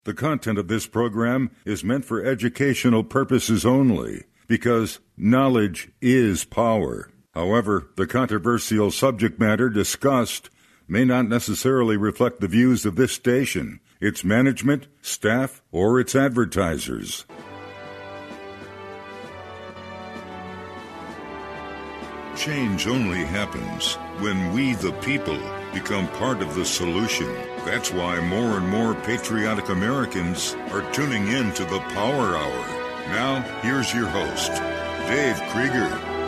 The content of this program is meant for educational purposes only, because knowledge is power. However, the controversial subject matter discussed may not necessarily reflect the views of this station, its management, staff, or its advertisers. Change only happens when we, the people, become part of the solution. That's why more and more patriotic Americans are tuning in to the Power Hour. Now, here's your host, Dave Krieger.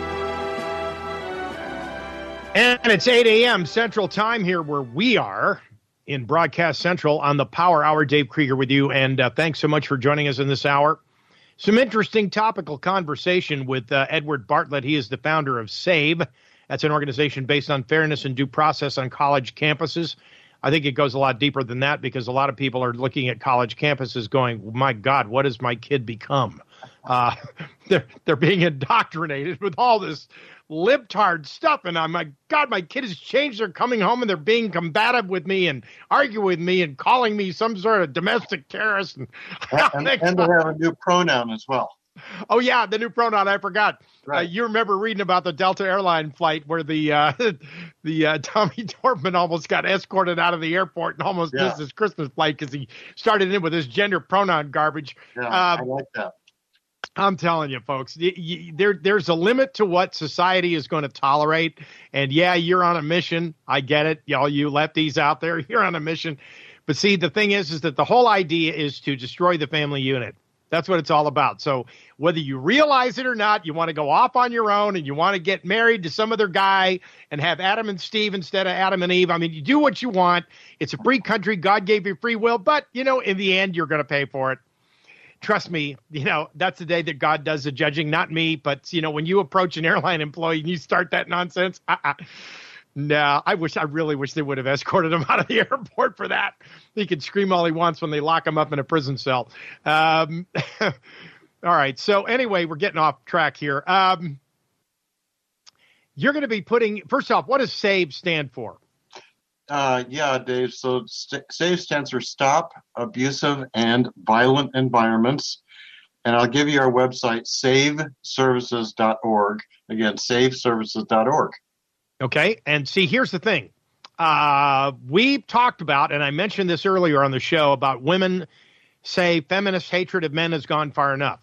And it's 8 a.m. Central Time here where we are in Broadcast Central on the Power Hour. Dave Krieger with you, and thanks so much for joining us in this hour. Some interesting topical conversation with Edward Bartlett. He is the founder of SAVE. That's an organization based on fairness and due process on college campuses. I think it goes a lot deeper than that because a lot of people are looking at college campuses going, my God, what has my kid become? They're being indoctrinated with all this libtard stuff. And I'm like, God, my kid has changed. They're coming home and they're being combative with me and arguing with me and calling me some sort of domestic terrorist. And they have a new pronoun as well. Oh, yeah, the new pronoun. I forgot. Right. You remember reading about the Delta airline flight where the Tommy Dorfman almost got escorted out of the airport and almost missed his Christmas flight because he started in with his gender pronoun garbage. Yeah, I like that. I'm telling you, folks, there's a limit to what society is going to tolerate. And, yeah, you're on a mission. I get it. Y'all, you lefties out there, you're on a mission. But, see, the thing is that the whole idea is to destroy the family unit. That's what it's all about. So whether you realize it or not, you want to go off on your own and you want to get married to some other guy and have Adam and Steve instead of Adam and Eve. I mean, you do what you want. It's a free country. God gave you free will. But, in the end, you're going to pay for it. Trust me, that's the day that God does the judging, not me. But, when you approach an airline employee and you start that nonsense, no, I really wish they would have escorted him out of the airport for that. He can scream all he wants when they lock him up in a prison cell. All right. So anyway, we're getting off track here. You're going to be first off, what does SAVE stand for? Yeah, Dave. So SAVE stands for Stop Abusive and Violent Environments. And I'll give you our website, saveservices.org. Again, saveservices.org. Okay. And see, here's the thing. We talked about, and I mentioned this earlier on the show, about women say feminist hatred of men has gone far enough.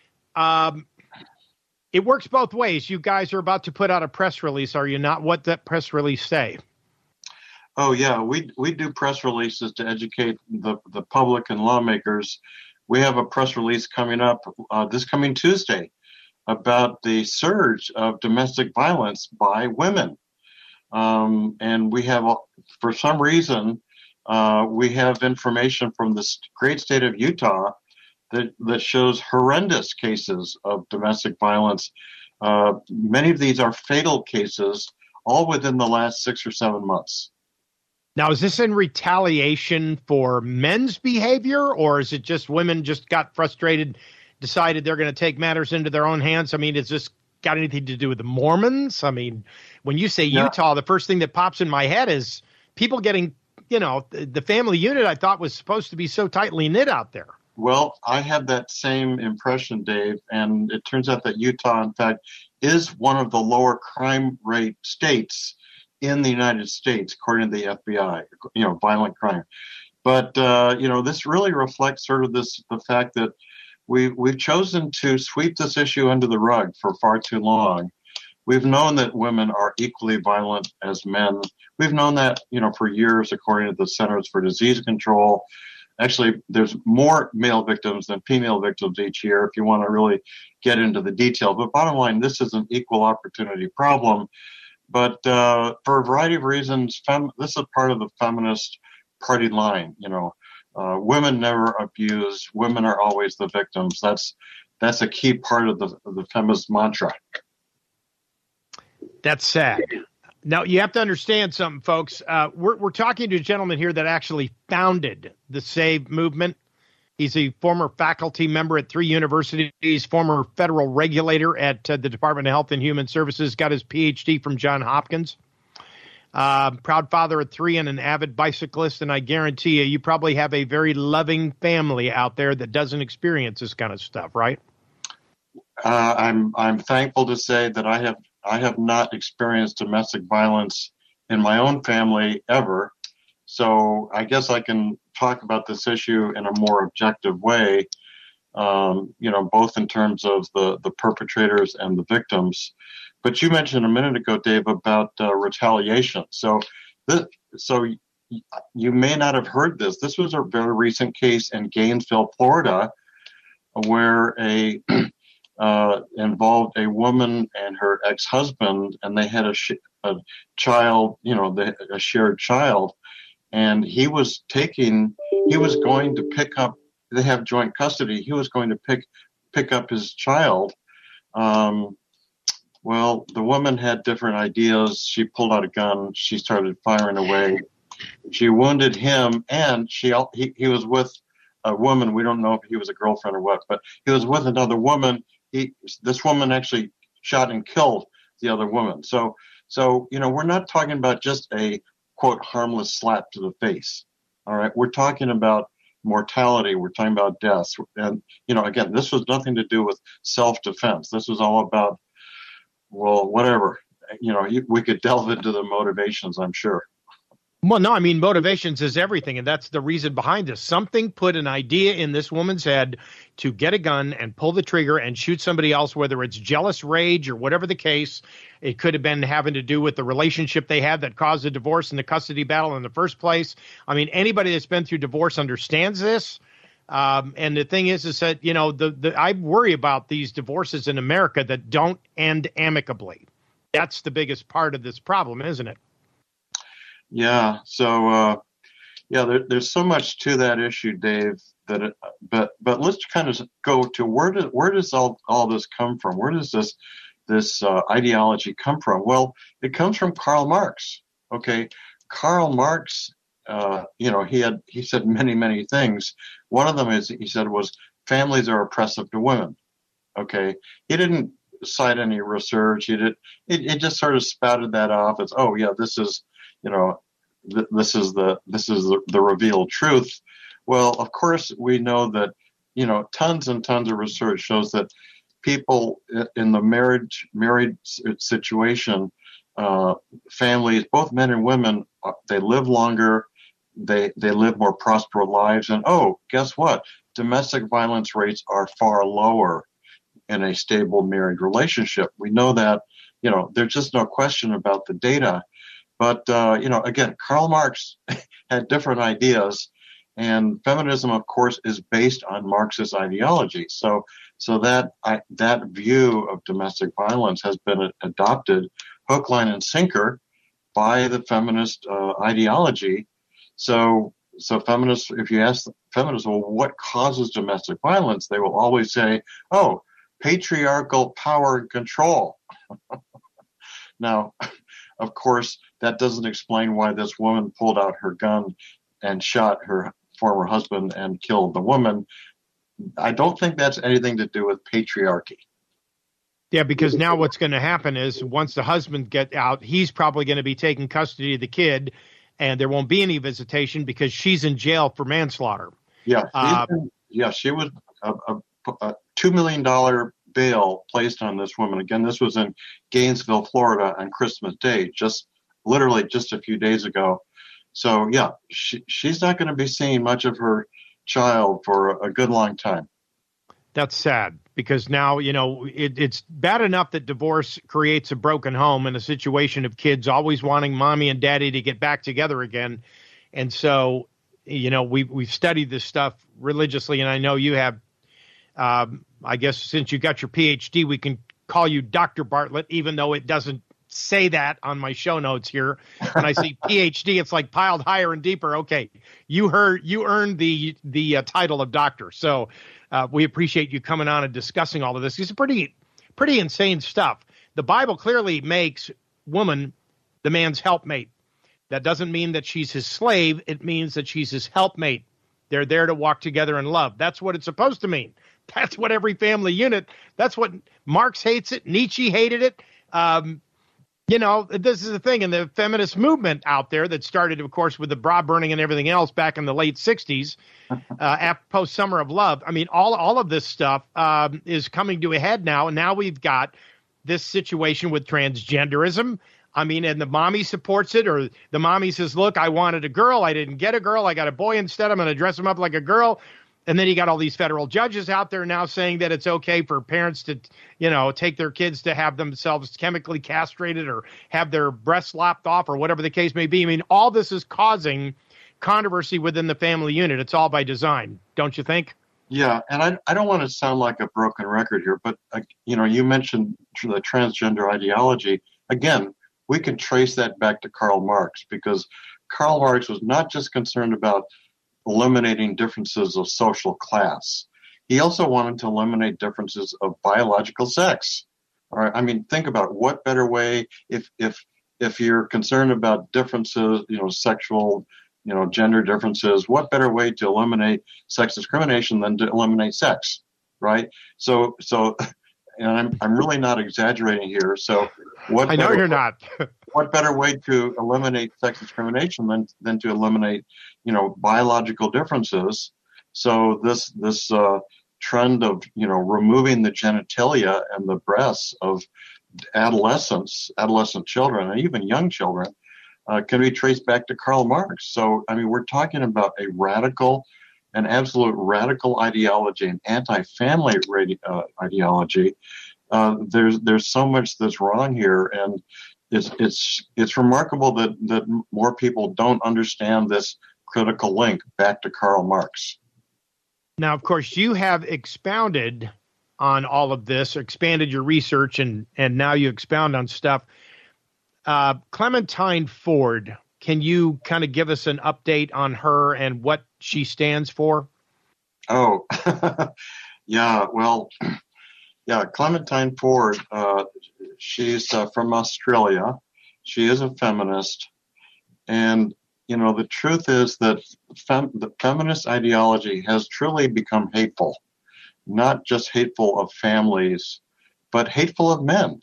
It works both ways. You guys are about to put out a press release, are you not? What that press release say? Oh, yeah. We do press releases to educate the public and lawmakers. We have a press release coming up this coming Tuesday about the surge of domestic violence by women. And we have, for some reason, we have information from the great state of Utah that shows horrendous cases of domestic violence. Many of these are fatal cases, all within the last 6 or 7 months. Now, is this in retaliation for men's behavior, or is it just women just got frustrated, decided they're going to take matters into their own hands? I mean, is this got anything to do with the Mormons? I mean, when you say Utah, the first thing that pops in my head is people getting, the family unit I thought was supposed to be so tightly knit out there. Well, I had that same impression, Dave, and it turns out that Utah, in fact, is one of the lower crime rate states in the United States, according to the FBI, violent crime. But, this really reflects sort of the fact that we've chosen to sweep this issue under the rug for far too long. We've known that women are equally violent as men. We've known that, for years, according to the Centers for Disease Control. Actually, there's more male victims than female victims each year, if you want to really get into the detail. But bottom line, this is an equal opportunity problem. But for a variety of reasons, this is part of the feminist party line. Women never abuse. Women are always the victims. That's a key part of the feminist mantra. That's sad. Now, you have to understand something, folks. We're talking to a gentleman here that actually founded the SAVE movement. He's a former faculty member at 3 universities, former federal regulator at the Department of Health and Human Services, got his PhD from Johns Hopkins. proud father of 3 and an avid bicyclist, and I guarantee you probably have a very loving family out there that doesn't experience this kind of stuff, right? I'm thankful to say that I have not experienced domestic violence in my own family ever. So I guess I can talk about this issue in a more objective way, both in terms of the perpetrators and the victims. But you mentioned a minute ago, Dave, about retaliation. So you may not have heard this. This was a very recent case in Gainesville, Florida, where involved a woman and her ex-husband, and they had a child, a shared child, and he was going to pick up. They have joint custody. He was going to pick up his child. Well, the woman had different ideas. She pulled out a gun. She started firing away. She wounded him, and he was with a woman. We don't know if he was a girlfriend or what, but he was with another woman. This woman actually shot and killed the other woman. So we're not talking about just a quote harmless slap to the face. All right, we're talking about mortality. We're talking about deaths, and again, this was nothing to do with self-defense. This was all about, well, whatever. We could delve into the motivations, I'm sure. Well, no, I mean, motivations is everything, and that's the reason behind this. Something put an idea in this woman's head to get a gun and pull the trigger and shoot somebody else, whether it's jealous rage or whatever the case. It could have been having to do with the relationship they had that caused the divorce and the custody battle in the first place. I mean, anybody that's been through divorce understands this. And the thing is that, I worry about these divorces in America that don't end amicably. That's the biggest part of this problem, isn't it? Yeah. So, there's so much to that issue, Dave, but let's kind of go to where does all this come from? Where does this ideology come from? Well, it comes from Karl Marx. Okay. Karl Marx, he said many, many things. One of them was families are oppressive to women. Okay. He didn't cite any research. It just sort of spouted that off as, oh yeah, this is the revealed truth. Well, of course, we know that, tons and tons of research shows that people in the married situation, families, both men and women, they live longer, they live more prosperous lives. And guess what? Domestic violence rates are far lower in a stable married relationship. We know that, there's just no question about the data. But, again, Karl Marx had different ideas, and feminism, of course, is based on Marxist ideology. So that view of domestic violence has been adopted hook, line, and sinker by the feminist ideology. So feminists, if you ask feminists, well, what causes domestic violence? They will always say, patriarchal power and control. Now, of course, that doesn't explain why this woman pulled out her gun and shot her former husband and killed the woman. I don't think that's anything to do with patriarchy. Yeah, because now what's going to happen is once the husband gets out, he's probably going to be taking custody of the kid, and there won't be any visitation because she's in jail for manslaughter. Yeah, she was a $2 million bail placed on this woman. Again, this was in Gainesville, Florida on Christmas Day, literally just a few days ago. So, yeah, she's not going to be seeing much of her child for a good long time. That's sad because now, it's bad enough that divorce creates a broken home and a situation of kids always wanting mommy and daddy to get back together again. And so, we've studied this stuff religiously, and I know you have. I guess since you got your PhD, we can call you Dr. Bartlett, even though it doesn't say that on my show notes here. When I see PhD, it's like piled higher and deeper. Okay, you earned the title of doctor. So we appreciate you coming on and discussing all of this. It's pretty insane stuff. The Bible clearly makes woman the man's helpmate. That doesn't mean that she's his slave. It means that she's his helpmate. They're there to walk together in love. That's what it's supposed to mean. That's what every family unit, that's what Marx hates it. Nietzsche hated it. You know, this is the thing in the feminist movement out there that started, of course, with the bra burning and everything else back in the late 60s, post Summer of Love. I mean, all of this stuff is coming to a head now. And now we've got this situation with transgenderism. I mean, and the mommy supports it, or the mommy says, look, I wanted a girl. I didn't get a girl. I got a boy instead. I'm going to dress him up like a girl. And then you got all these federal judges out there now saying that it's okay for parents to, you know, take their kids to have themselves chemically castrated or have their breasts lopped off or whatever the case may be. I mean, all this is causing controversy within the family unit. It's all by design, don't you think? Yeah, and I don't want to sound like a broken record here, but, you know, you mentioned the transgender ideology. Again, we can trace that back to Karl Marx, because Karl Marx was not just concerned about eliminating differences of social class. He also wanted to eliminate differences of biological sex. All right. I mean, think about what better way, if you're concerned about differences, you know, sexual, you know, gender differences, what better way to eliminate sex discrimination than to eliminate sex, right? So, and I'm really not exaggerating here. So, I know you're not. What better way to eliminate sex discrimination than to eliminate, you know, biological differences? So this trend of, you know, removing the genitalia and the breasts of adolescent children, and even young children, can be traced back to Karl Marx. So, I mean, we're talking about an absolute radical ideology, an anti-family ideology. There's so much that's wrong here, and it's remarkable that more people don't understand this critical link back to Karl Marx. Now, of course, you have expounded on all of this, expanded your research, and now you expound on stuff. Clementine Ford, can you kind of give us an update on her and what she stands for? Oh, yeah. Well, yeah, Clementine Ford, she's from Australia. She is a feminist. And, you know, the truth is that the feminist ideology has truly become hateful, not just hateful of families, but hateful of men.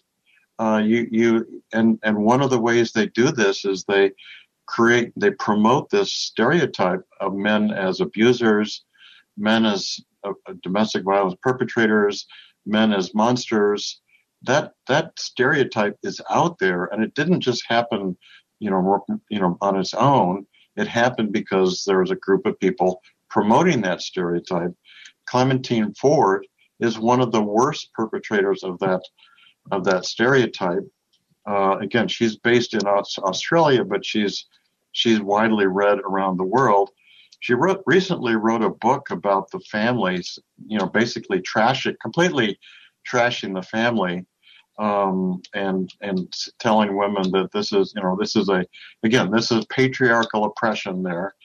And one of the ways they do this is they promote this stereotype of men as abusers, men as domestic violence perpetrators, men as monsters. That stereotype is out there, and it didn't just happen, you know, on its own. It happened because there was a group of people promoting that stereotype. Clementine Ford is one of the worst perpetrators of that stereotype. Again, she's based in Australia, but she's widely read around the world. She recently wrote a book about the families, you know, basically completely trashing the family, and telling women that this is patriarchal oppression there.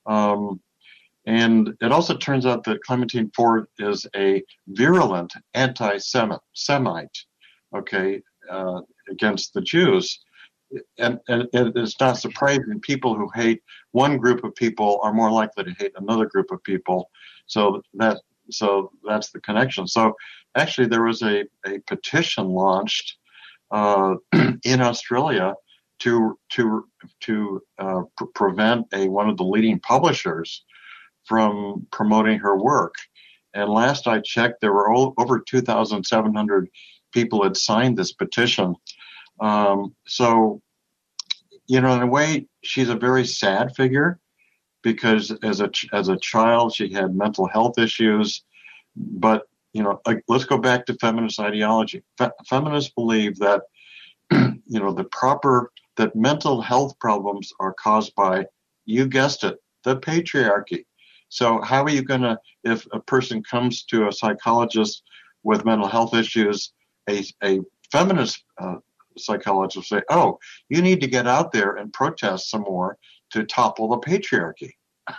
And it also turns out that Clementine Ford is a virulent anti-Semite, okay, against the Jews. And it's not surprising. People who hate one group of people are more likely to hate another group of people. So that's the connection. So actually, there was a petition launched in Australia to prevent one of the leading publishers from promoting her work. And last I checked, there were over 2,700 people had signed this petition. So, you know, in a way, she's a very sad figure, because as a child, she had mental health issues. But, you know, let's go back to feminist ideology. Feminists believe that, you know, that mental health problems are caused by, you guessed it, the patriarchy. So how are you going to, if a person comes to a psychologist with mental health issues, a feminist psychologist will say, oh, you need to get out there and protest some more to topple the patriarchy.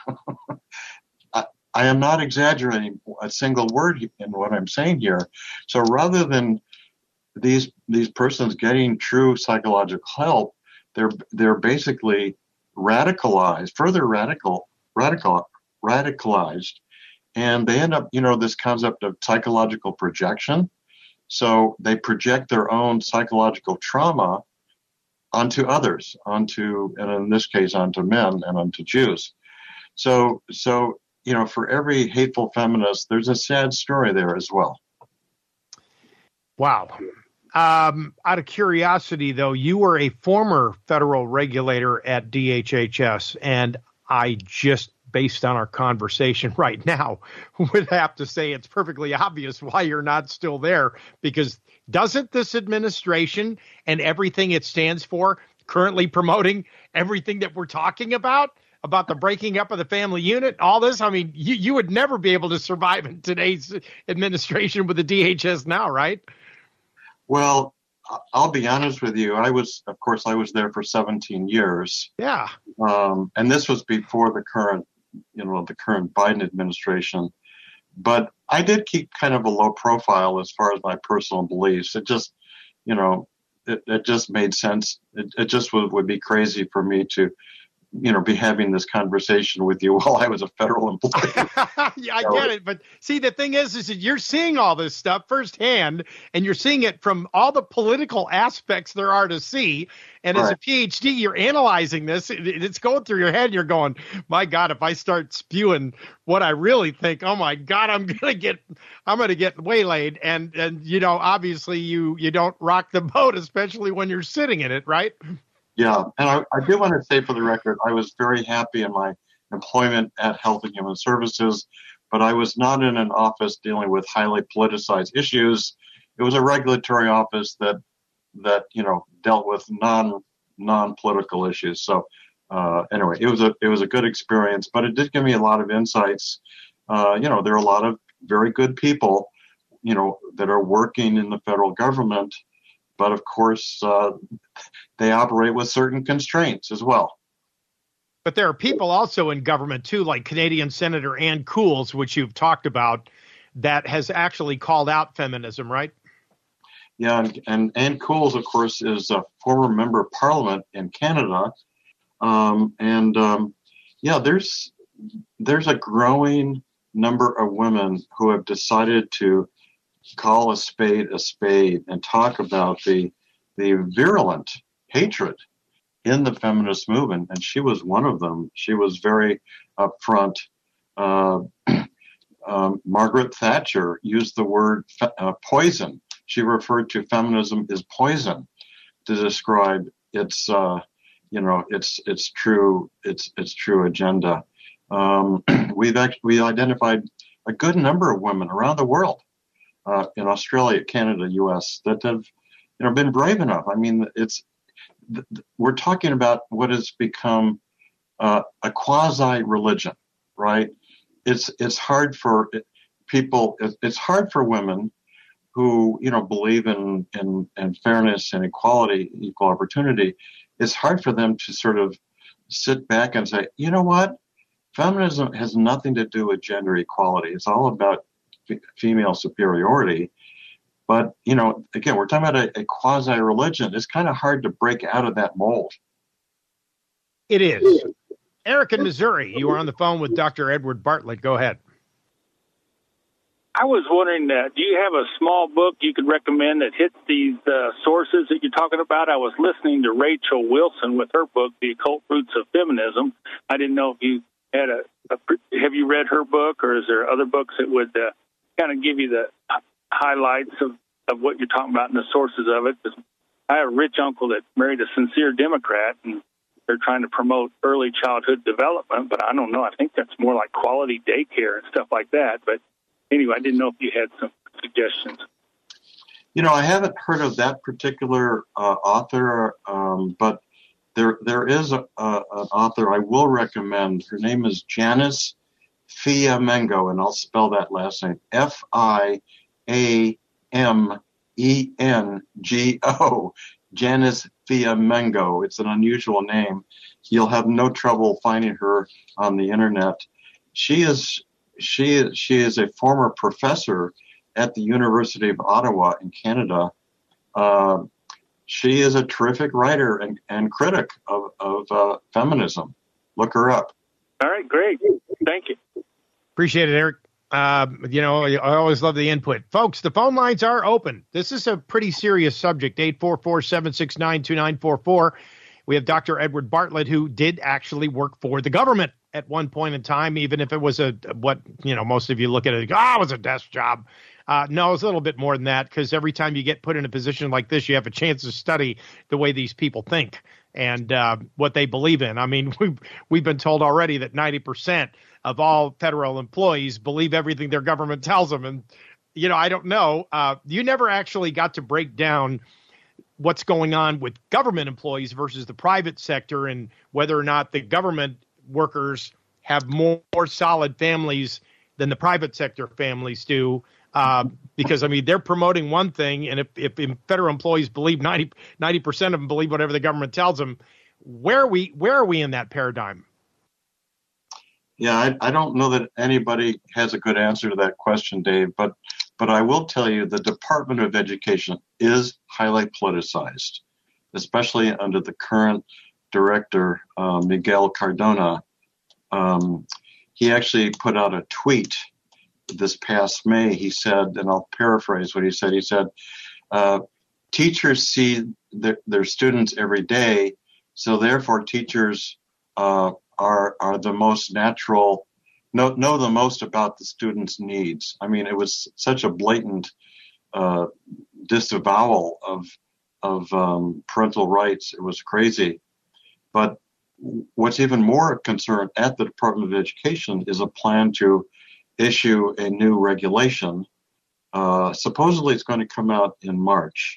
I am not exaggerating a single word in what I'm saying here. So rather than these persons getting true psychological help, they're basically radicalized, further radicalized, and they end up, you know, this concept of psychological projection. So they project their own psychological trauma onto others, and in this case, onto men and onto Jews. So for every hateful feminist, there's a sad story there as well. Wow. Out of curiosity, though, you were a former federal regulator at DHHS, and I just, based on our conversation right now, would have to say it's perfectly obvious why you're not still there, because doesn't this administration and everything it stands for currently promoting everything that we're talking about the breaking up of the family unit, all this? I mean, you would never be able to survive in today's administration with the DHS now, right? Well, I'll be honest with you. I was there for 17 years. Yeah. And this was before the current Biden administration. But I did keep kind of a low profile as far as my personal beliefs. It just, it just made sense. It just would be crazy for me to, be having this conversation with you while I was a federal employee. Yeah, I get it. But see, the thing is that you're seeing all this stuff firsthand, and you're seeing it from all the political aspects there are to see. And Right. As a PhD, you're analyzing this. It's going through your head. And you're going, my God, if I start spewing what I really think, oh my God, I'm gonna get waylaid. And obviously you don't rock the boat, especially when you're sitting in it, right? Yeah, and I do want to say for the record, I was very happy in my employment at Health and Human Services, but I was not in an office dealing with highly politicized issues. It was a regulatory office that dealt with non-political issues. So anyway, it was a good experience, but it did give me a lot of insights. There are a lot of very good people, that are working in the federal government. But of course, they operate with certain constraints as well. But there are people also in government, too, like Canadian Senator Ann Cools, which you've talked about, that has actually called out feminism, right? Yeah, and Ann Cools, of course, is a former member of Parliament in Canada. There's a growing number of women who have decided to call a spade and talk about the virulent hatred in the feminist movement, and she was one of them. She was very upfront. Margaret Thatcher used the word poison. She referred to feminism as poison to describe its true agenda. We identified a good number of women around the world, in Australia, Canada, U.S., that have been brave enough. I mean, we're talking about what has become a quasi-religion, right? It's hard for people. It's hard for women who believe in fairness and equality, equal opportunity. It's hard for them to sort of sit back and say, you know what, feminism has nothing to do with gender equality. It's all about female superiority. But, again, we're talking about a quasi-religion. It's kind of hard to break out of that mold. It is. Eric in Missouri, you are on the phone with Dr. Edward Bartlett. Go ahead. I was wondering, do you have a small book you could recommend that hits these sources that you're talking about? I was listening to Rachel Wilson with her book, The Occult Roots of Feminism. I didn't know if you had have you read her book, or is there other books that would kind of give you the highlights of what you're talking about and the sources of it? Because I have a rich uncle that married a sincere Democrat, and they're trying to promote early childhood development, but I don't know. I think that's more like quality daycare and stuff like that. But anyway, I didn't know if you had some suggestions. I haven't heard of that particular author, but there is an author I will recommend. Her name is Janice Fiamengo, and I'll spell that last name, Fiamengo. Janice Fiamengo. It's an unusual name. You'll have no trouble finding her on the internet. She is a former professor at the University of Ottawa in Canada. She is a terrific writer and critic of feminism. Look her up. All right, great. Thank you. Appreciate it, Eric. I always love the input. Folks, the phone lines are open. This is a pretty serious subject, 844-769-2944. We have Dr. Edward Bartlett, who did actually work for the government at one point in time, even if it was most of you look at it, it was a desk job. No, it's a little bit more than that, because every time you get put in a position like this, you have a chance to study the way these people think and what they believe in. I mean, we've been told already that 90% of all federal employees believe everything their government tells them. And, I don't know. You never actually got to break down what's going on with government employees versus the private sector, and whether or not the government workers have more solid families than the private sector families do. Because, they're promoting one thing, and if federal employees believe 90% of them believe whatever the government tells them, where are we in that paradigm? Yeah, I don't know that anybody has a good answer to that question, Dave, but I will tell you the Department of Education is highly politicized, especially under the current director, Miguel Cardona. He actually put out a tweet this past May. He said, and I'll paraphrase what he said, teachers see their students every day, so therefore teachers are the most natural, know the most about the students' needs. It was such a blatant disavowal of parental rights. It was crazy. But what's even more concerned at the Department of Education is a plan to issue a new regulation. Supposedly it's going to come out in March.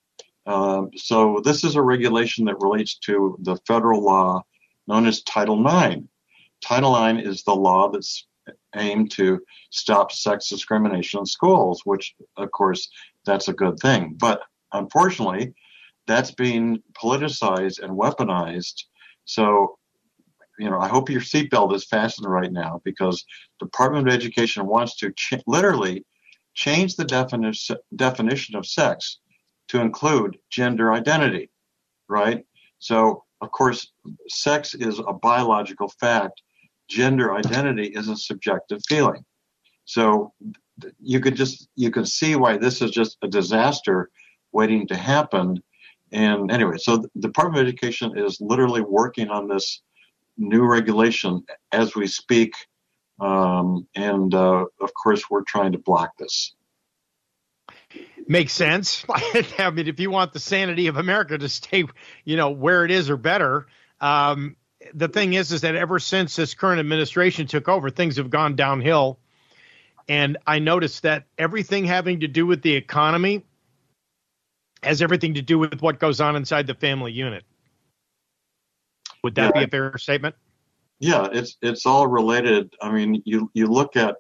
So this is a regulation that relates to the federal law known as Title IX. Title IX is the law that's aimed to stop sex discrimination in schools, which, of course, that's a good thing. But unfortunately, that's being politicized and weaponized. So, I hope your seatbelt is fastened right now, because Department of Education wants to literally change the definition of sex to include gender identity, right? So, of course, sex is a biological fact. Gender identity is a subjective feeling. So you can see why this is just a disaster waiting to happen. And anyway, so the Department of Education is literally working on this new regulation as we speak. And of course, we're trying to block this. Makes sense. If you want the sanity of America to stay, where it is or better, the thing is that ever since this current administration took over, things have gone downhill. And I noticed that everything having to do with the economy has everything to do with what goes on inside the family unit. Would that be a fair statement? Yeah, it's all related. You look at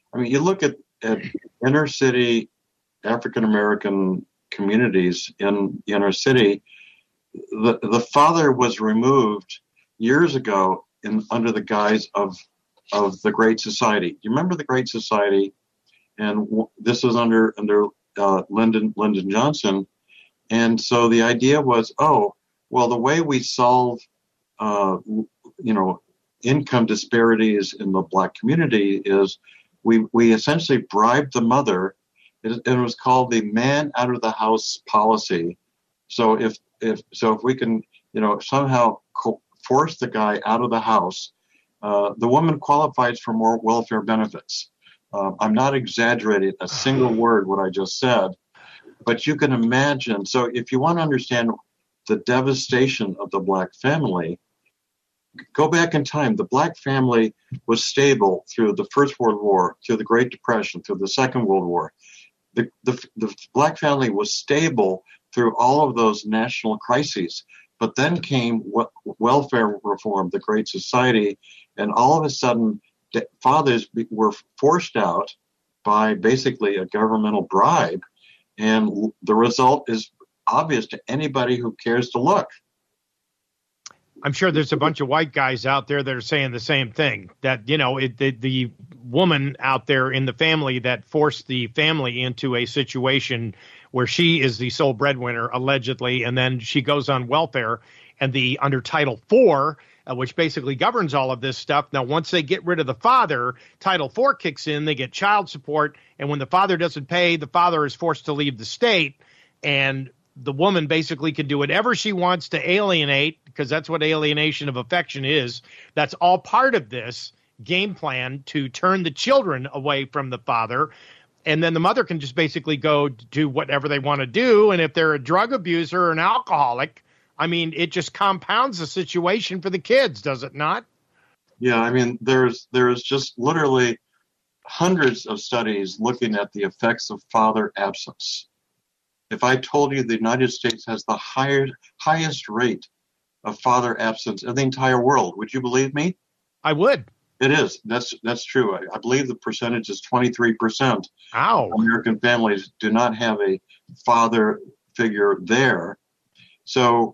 inner city African American communities in the inner city. The father was removed years ago under the guise of the Great Society. You remember the Great Society? And this was under Lyndon Johnson. And so the idea was, the way we solve income disparities in the Black community is we essentially bribed the mother. It was called the man out of the house policy. So if we can somehow force the guy out of the house, the woman qualifies for more welfare benefits. I'm not exaggerating a single word what I just said, but you can imagine. So if you want to understand the devastation of the Black family, go back in time. The Black family was stable through the First World War, through the Great Depression, through the Second World War. The Black family was stable through all of those national crises. But then came welfare reform, the Great Society, and all of a sudden, fathers were forced out by basically a governmental bribe, and the result is obvious to anybody who cares to look. I'm sure there's a bunch of white guys out there that are saying the same thing, that, the woman out there in the family that forced the family into a situation where she is the sole breadwinner, allegedly, and then she goes on welfare, and under Title IV, which basically governs all of this stuff. Now, once they get rid of the father, Title IV kicks in, they get child support, and when the father doesn't pay, the father is forced to leave the state, and the woman basically can do whatever she wants to alienate, because that's what alienation of affection is. That's all part of this game plan to turn the children away from the father. And then the mother can just basically go do whatever they want to do. And if they're a drug abuser or an alcoholic, I mean, it just compounds the situation for the kids, does it not? Yeah, I mean, there's just literally hundreds of studies looking at the effects of father absence. If I told you the United States has the highest rate of father absence in the entire world, would you believe me? I would. It is. That's true. I believe the percentage is 23%. Ow. American families do not have a father figure there. So,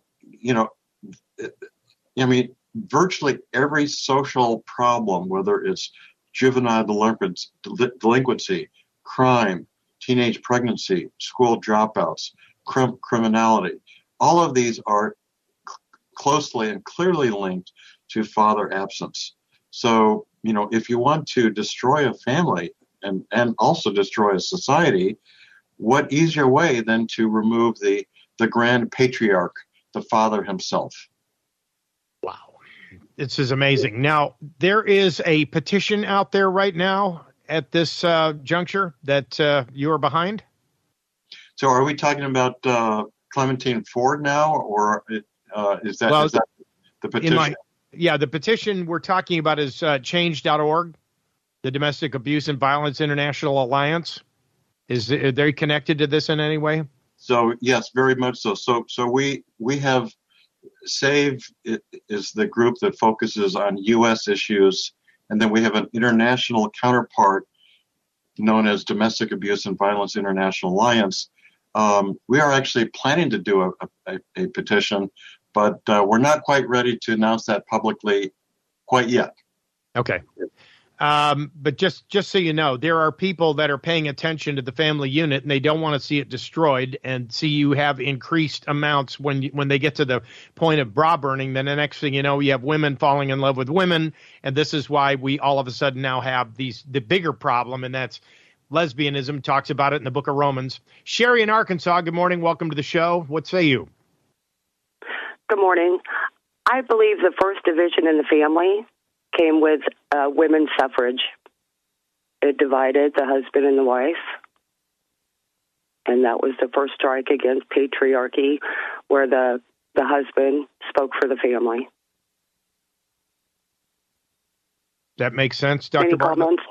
I mean, virtually every social problem, whether it's juvenile delinquency, crime, teenage pregnancy, school dropouts, criminality, all of these are closely and clearly linked to father absence. So, if you want to destroy a family and also destroy a society, what easier way than to remove the grand patriarch, the father himself? Wow. This is amazing. Now, there is a petition out there right now at this juncture that you are behind? So are we talking about Clementine Ford now, or is that the petition? The petition we're talking about is change.org, the Domestic Abuse and Violence International Alliance. Are they connected to this in any way? So, yes, very much so. So we have SAVE is the group that focuses on U.S. issues, and then we have an international counterpart known as Domestic Abuse and Violence International Alliance. We are actually planning to do a petition, but we're not quite ready to announce that publicly quite yet. Okay. But just so you know, there are people that are paying attention to the family unit, and they don't want to see it destroyed and see you have increased amounts when they get to the point of bra burning. Then the next thing you know, you have women falling in love with women, and this is why we all of a sudden now have the bigger problem, and that's lesbianism. Talks about it in the book of Romans. Sherry in Arkansas, good morning. Welcome to the show. What say you? Good morning. I believe the first division in the family came with women's suffrage. It divided the husband and the wife, and that was the first strike against patriarchy, where the husband spoke for the family. That makes sense, Dr. Any Bartlett? comments?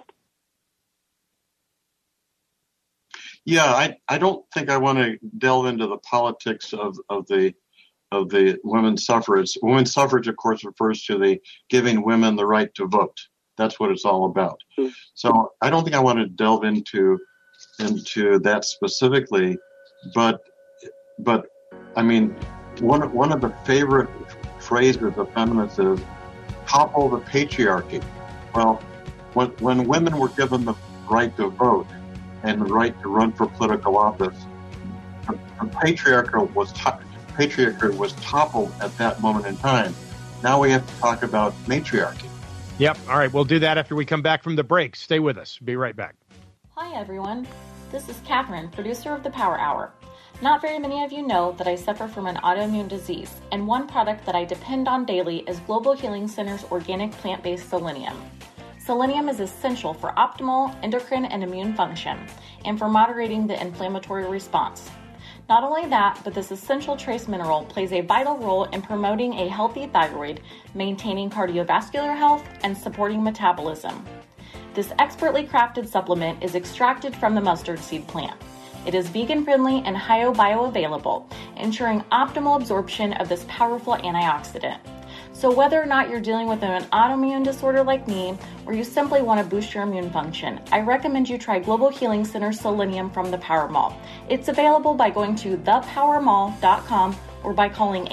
Yeah, I don't think I want to delve into the politics of the women's suffrage. Women's suffrage, of course, refers to the giving women the right to vote. That's what it's all about. Mm-hmm. So I don't think I want to delve into that specifically, but I mean, one of the favorite phrases of feminists is topple the patriarchy. Well, when women were given the right to vote and the right to run for political office, the patriarchy was toppled at that moment in time. Now we have to talk about matriarchy. Yep. All right. We'll do that after we come back from the break. Stay with us. Be right back. Hi, everyone. This is Catherine, producer of the Power Hour. Not very many of you know that I suffer from an autoimmune disease, and one product that I depend on daily is Global Healing Center's organic plant-based selenium. Selenium is essential for optimal endocrine and immune function, and for moderating the inflammatory response. Not only that, but this essential trace mineral plays a vital role in promoting a healthy thyroid, maintaining cardiovascular health, and supporting metabolism. This expertly crafted supplement is extracted from the mustard seed plant. It is vegan-friendly and bioavailable, ensuring optimal absorption of this powerful antioxidant. So whether or not you're dealing with an autoimmune disorder like me, or you simply want to boost your immune function, I recommend you try Global Healing Center Selenium from the Power Mall. It's available by going to thepowermall.com or by calling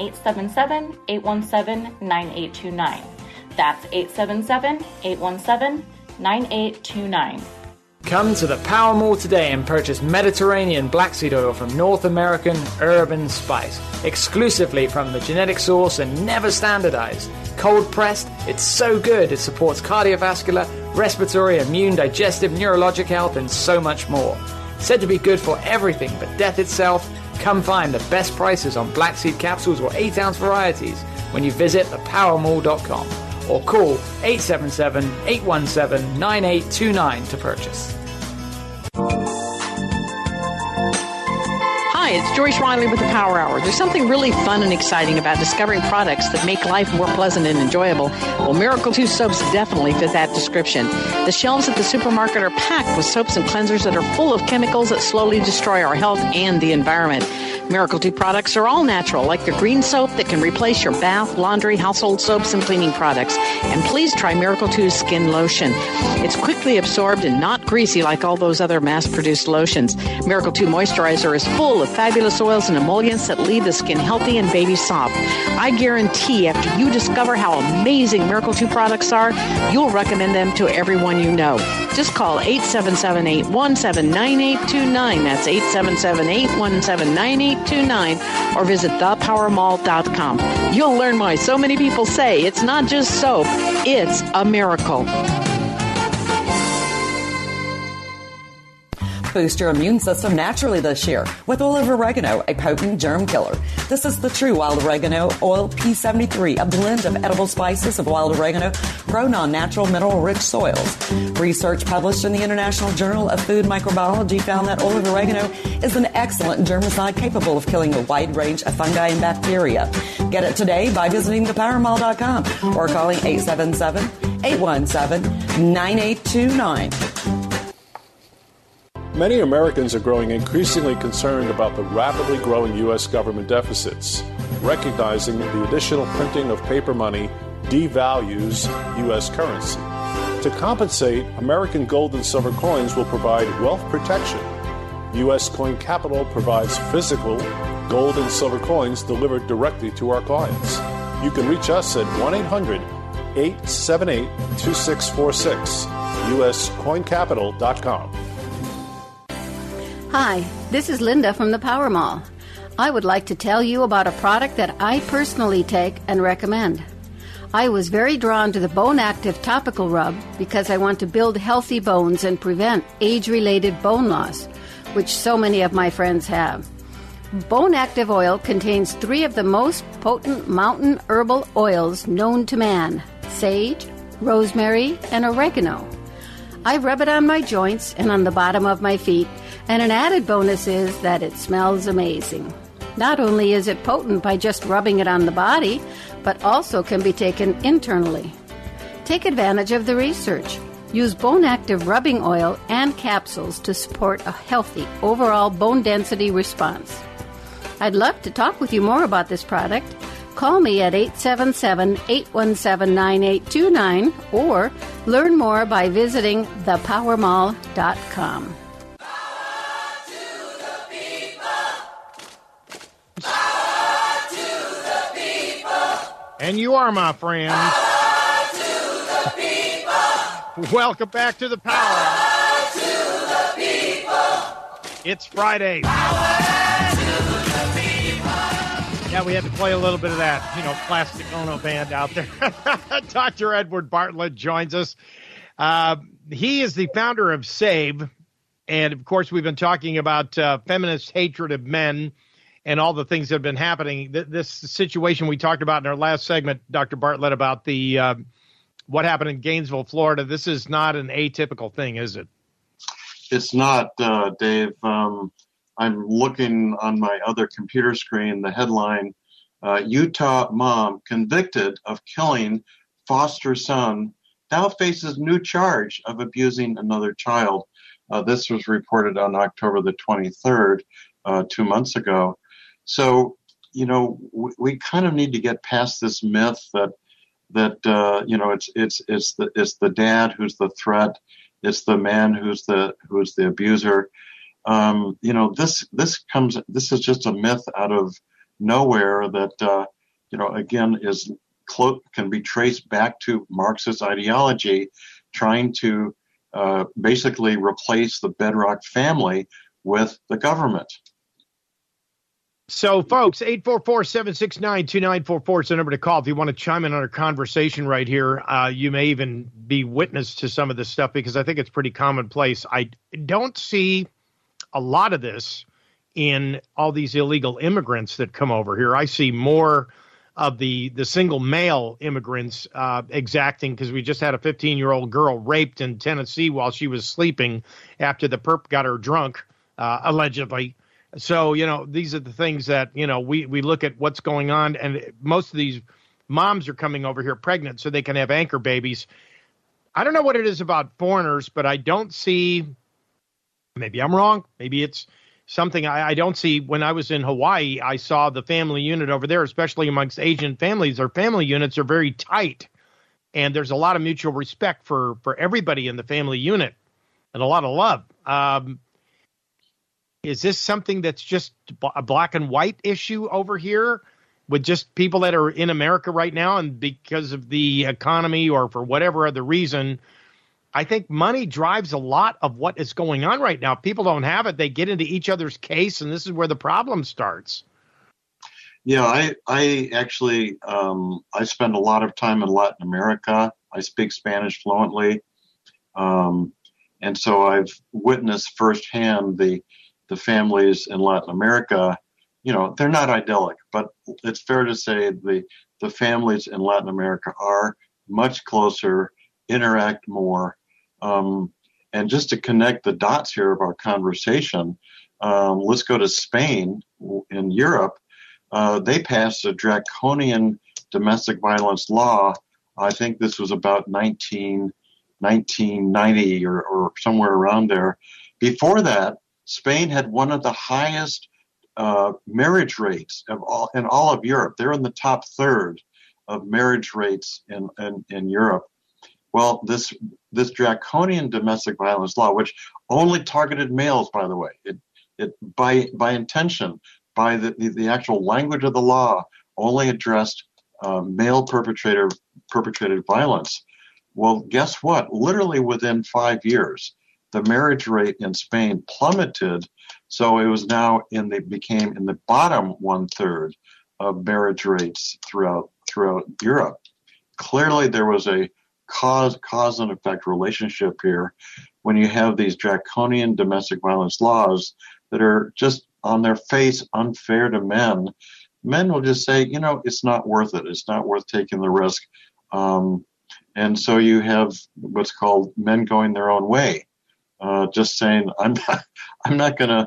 877-817-9829. That's 877-817-9829. Come to the Power Mall today and purchase Mediterranean black seed oil from North American Urban Spice, exclusively from the genetic source and never standardized. Cold pressed, it's so good it supports cardiovascular, respiratory, immune, digestive, neurologic health, and so much more. Said to be good for everything but death itself, come find the best prices on black seed capsules or 8-ounce varieties when you visit thepowermall.com. or call 877-817-9829 to purchase. Hi, it's Joyce Riley with the Power Hour. There's something really fun and exciting about discovering products that make life more pleasant and enjoyable. Well, Miracle 2 soaps definitely fit that description. The shelves at the supermarket are packed with soaps and cleansers that are full of chemicals that slowly destroy our health and the environment. Miracle 2 products are all natural, like the green soap that can replace your bath, laundry, household soaps, and cleaning products. And please try Miracle 2's skin lotion. It's quickly absorbed and not greasy like all those other mass-produced lotions. Miracle 2 moisturizer is full of fabulous oils and emollients that leave the skin healthy and baby soft. I guarantee after you discover how amazing Miracle 2 products are, you'll recommend them to everyone you know. Just call 877-817-9829. That's 877-817-9829. Or visit thepowermall.com. You'll learn why so many people say it's not just soap, it's a miracle. Boost your immune system naturally this year with oil of oregano, a potent germ killer. This is the true wild oregano oil P73, a blend of edible spices of wild oregano grown on natural mineral-rich soils. Research published in the International Journal of Food Microbiology found that oil of oregano is an excellent germicide capable of killing a wide range of fungi and bacteria. Get it today by visiting thepowermall.com or calling 877-817-9829. Many Americans are growing increasingly concerned about the rapidly growing U.S. government deficits, recognizing the additional printing of paper money devalues U.S. currency. To compensate, American gold and silver coins will provide wealth protection. U.S. Coin Capital provides physical gold and silver coins delivered directly to our clients. You can reach us at 1-800-878-2646, uscoincapital.com. Hi, this is Linda from the Power Mall. I would like to tell you about a product that I personally take and recommend. I was very drawn to the Bone Active Topical Rub because I want to build healthy bones and prevent age-related bone loss, which so many of my friends have. Bone Active Oil contains 3 of the most potent mountain herbal oils known to man: sage, rosemary, and oregano. I rub it on my joints and on the bottom of my feet, and an added bonus is that it smells amazing. Not only is it potent by just rubbing it on the body, but also can be taken internally. Take advantage of the research. Use Bone Active rubbing oil and capsules to support a healthy overall bone density response. I'd love to talk with you more about this product. Call me at 877-817-9829 or learn more by visiting thepowermall.com. And you are, my friends. Welcome back to the Power. Power to the people. It's Friday. Power to the people. Yeah, we had to play a little bit of that, Plastic Ono band out there. Dr. Edward Bartlett joins us. He is the founder of SAVE. And, of course, we've been talking about feminist hatred of men and all the things that have been happening. This situation we talked about in our last segment, Dr. Bartlett, about the what happened in Gainesville, Florida. This is not an atypical thing, is it? It's not, Dave. I'm looking on my other computer screen, the headline, Utah mom convicted of killing foster son now faces new charge of abusing another child. This was reported on October the 23rd, 2 months ago. So, we kind of need to get past this myth that it's the dad who's the threat, it's the man who's the abuser. This is just a myth out of nowhere that again can be traced back to Marxist ideology, trying to basically replace the bedrock family with the government. So, folks, 844-769-2944 is the number to call if you want to chime in on our conversation right here. You may even be witness to some of this stuff because I think it's pretty commonplace. I don't see a lot of this in all these illegal immigrants that come over here. I see more of the single male immigrants exacting, because we just had a 15-year-old girl raped in Tennessee while she was sleeping after the perp got her drunk, allegedly. So, these are the things that, we look at what's going on. And most of these moms are coming over here pregnant so they can have anchor babies. I don't know what it is about foreigners, but I don't see, maybe I'm wrong, maybe it's something I don't see. When I was in Hawaii, I saw the family unit over there, especially amongst Asian families. Their family units are very tight, and there's a lot of mutual respect for everybody in the family unit and a lot of love. Is this something that's just a black and white issue over here with just people that are in America right now, and because of the economy or for whatever other reason? I think money drives a lot of what is going on right now. If people don't have it, they get into each other's case, and this is where the problem starts. Yeah, I actually I spend a lot of time in Latin America. I speak Spanish fluently, and so I've witnessed firsthand the families in Latin America. They're not idyllic, but it's fair to say the families in Latin America are much closer, interact more. And just to connect the dots here of our conversation, let's go to Spain in Europe. They passed a draconian domestic violence law. I think this was about 1990 or somewhere around there. Before that, Spain had one of the highest marriage rates in all of Europe. They're in the top third of marriage rates in Europe. Well, this draconian domestic violence law, which only targeted males, by the way, it by intention, by the actual language of the law, only addressed male perpetrated violence. Well, guess what? Literally within 5 years, the marriage rate in Spain plummeted, so it was now became in the bottom 1/3 of marriage rates throughout Europe. Clearly, there was a cause and effect relationship here when you have these draconian domestic violence laws that are just on their face unfair to men. Men will just say, it's not worth it. It's not worth taking the risk. And so you have what's called men going their own way, just saying, I'm not gonna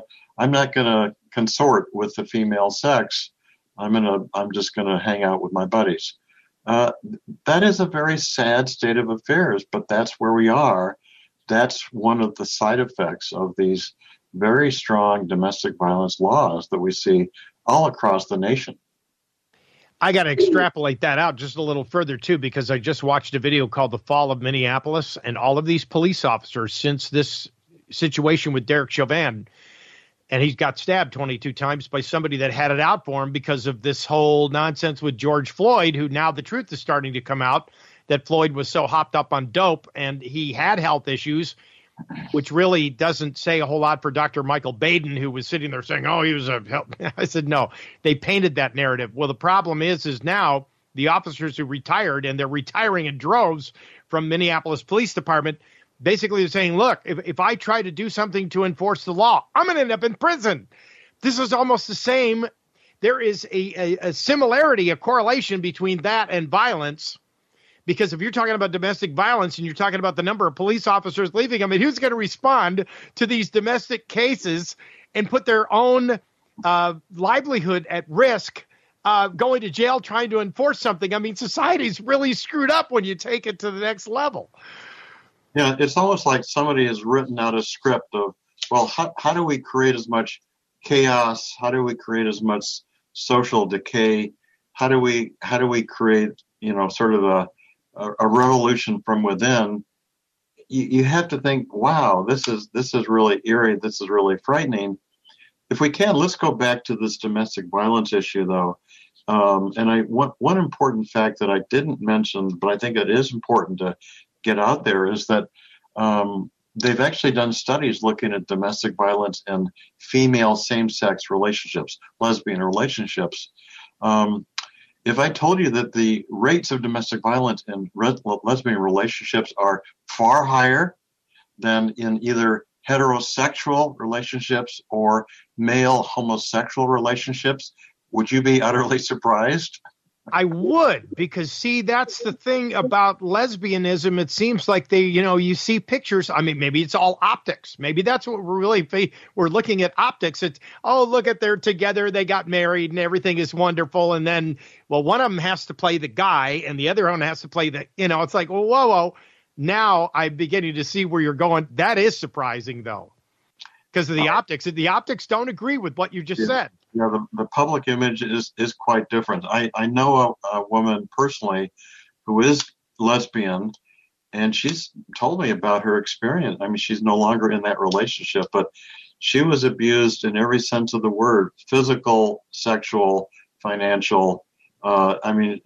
consort with the female sex. I'm just gonna hang out with my buddies. That is a very sad state of affairs, but that's where we are. That's one of the side effects of these very strong domestic violence laws that we see all across the nation. I got to extrapolate that out just a little further, too, because I just watched a video called The Fall of Minneapolis, and all of these police officers, since this situation with Derek Chauvin, and he's got stabbed 22 times by somebody that had it out for him because of this whole nonsense with George Floyd, who now the truth is starting to come out that Floyd was so hopped up on dope and he had health issues, which really doesn't say a whole lot for Dr. Michael Baden, who was sitting there saying, he was a help. I said, no, they painted that narrative. Well, the problem is now the officers who retired, and they're retiring in droves from Minneapolis Police Department, basically they're saying, look, if I try to do something to enforce the law, I'm going to end up in prison. This is almost the same. There is a similarity, a correlation between that and violence. Because if you're talking about domestic violence and you're talking about the number of police officers leaving, I mean, who's going to respond to these domestic cases and put their own livelihood at risk, going to jail trying to enforce something? I mean, society's really screwed up when you take it to the next level. Yeah, it's almost like somebody has written out a script of, well, how do we create as much chaos? How do we create as much social decay? How do we create, sort of a revolution from within? You have to think, wow, this is really eerie. This is really frightening. If we can, let's go back to this domestic violence issue, though. And one important fact that I didn't mention, but I think it is important to get out there, is that they've actually done studies looking at domestic violence and female same-sex relationships, lesbian relationships. If I told you that the rates of domestic violence in lesbian relationships are far higher than in either heterosexual relationships or male homosexual relationships, would you be utterly surprised? I would, because see, that's the thing about lesbianism. It seems like you see pictures. I mean, maybe it's all optics. Maybe that's what we're looking at optics. It's, oh, look at they're together. They got married and everything is wonderful. And then, well, one of them has to play the guy and the other one has to play it's like, well, whoa. Now I'm beginning to see where you're going. That is surprising though, because of the optics. The optics don't agree with what you just said. Yeah, the public image is quite different. I know a woman personally who is lesbian, and she's told me about her experience. I mean, she's no longer in that relationship, but she was abused in every sense of the word: physical, sexual, financial. I mean,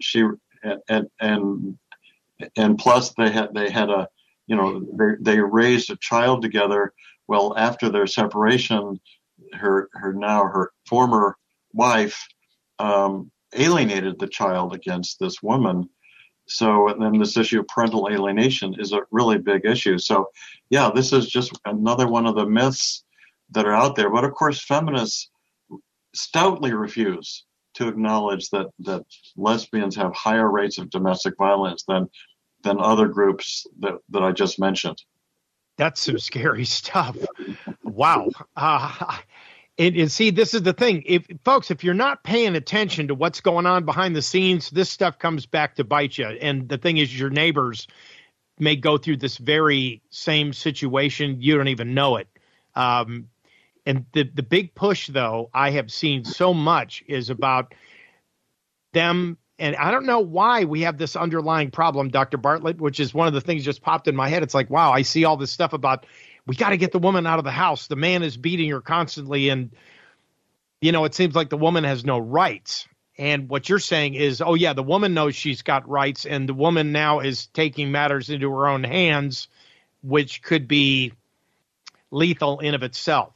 and plus they had a, they raised a child together. Well, after their separation, her former wife alienated the child against this woman. So, and then this issue of parental alienation is a really big issue. So, yeah, this is just another one of the myths that are out there. But of course, feminists stoutly refuse to acknowledge that lesbians have higher rates of domestic violence than other groups that I just mentioned. That's some scary stuff. Wow. And see, this is the thing. If you're not paying attention to what's going on behind the scenes, this stuff comes back to bite you. And the thing is, your neighbors may go through this very same situation. You don't even know it. And the big push, though, I have seen so much is about them. And I don't know why we have this underlying problem, Dr. Bartlett, which is one of the things just popped in my head. It's like, wow, I see all this stuff about we got to get the woman out of the house. The man is beating her constantly. And, it seems like the woman has no rights. And what you're saying is, oh, yeah, the woman knows she's got rights. And the woman now is taking matters into her own hands, which could be lethal in of itself.